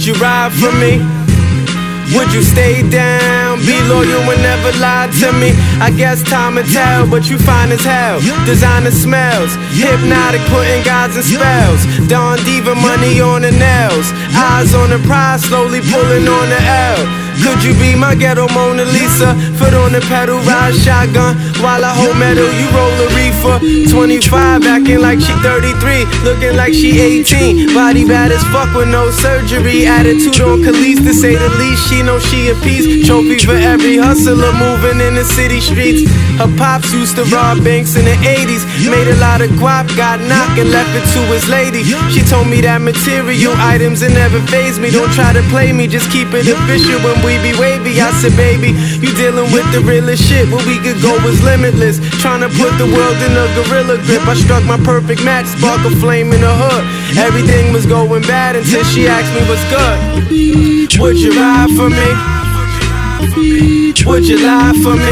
you ride for me? Would you stay down, be loyal and never lie to me? I guess time will tell, but you fine as hell. Designer smells, hypnotic, putting guys in spells. Dawn Diva, money on the nails. Eyes on the prize, slowly pulling on the L. Could you be my ghetto Mona Lisa? Foot on the pedal, ride shotgun while I hold metal, you roll a reefer. 25, acting like she 33, looking like she 18. Body bad as fuck with no surgery. Attitude on Khalees, to say the least. She know she a piece. Trophy for every hustler moving in the city streets. Her pops used to rob banks in the 80s. Made a lot of guap, got knocked and left it to his lady. She told me that material items, it never phase me. Don't try to play me, just keep it official when we be wavy. I said, baby, you dealing with the realest shit. Where we could go was limitless. Trying to put the world in a gorilla grip. I struck my perfect match, spark a flame in the hood. Everything was going bad until she asked me what's good. Would you ride for me? Would you lie for me?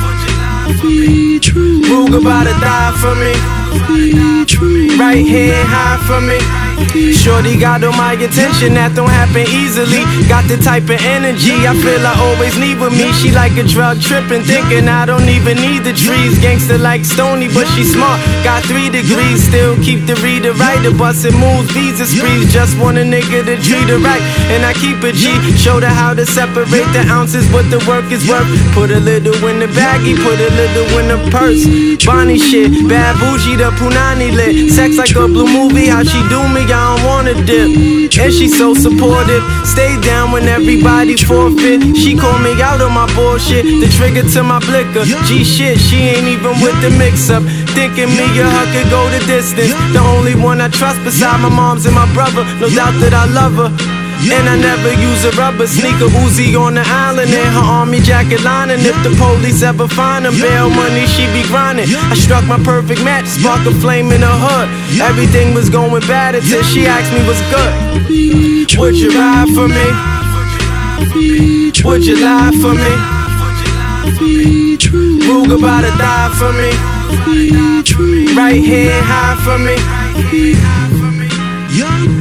Ruger about to die for me. Right hand high for me. Shorty got all my attention, that don't happen easily. Got the type of energy I feel I always need with me. She like a drug trippin', thinking I don't even need the trees. Gangster like Stoney, but she smart. Got 3 degrees, still keep the reader right. The bustin' moves, visa sprees. Just want a nigga to treat her right, and I keep a G. Showed her how to separate the ounces, what the work is worth. Put a little in the baggie, put a little in the purse. Bonnie shit, bad bougie, the punani lit. Sex like a blue movie, how she do me, I don't wanna dip. And she so supportive, stay down when everybody forfeit. She call me out on my bullshit, the trigger to my blicker. G shit, she ain't even with the mix up. Thinking me and her could go the distance. The only one I trust beside my moms and my brother. No doubt that I love her, and I never use a rubber sneaker. Uzi on the island in her army jacket lining. If the police ever find him, bail money she be grinding. I struck my perfect match, spark a flame in her hood. Everything was going bad until she asked me what's good. Would you ride for me? Would you lie for me? Ruger about to die for me. Right hand high for me.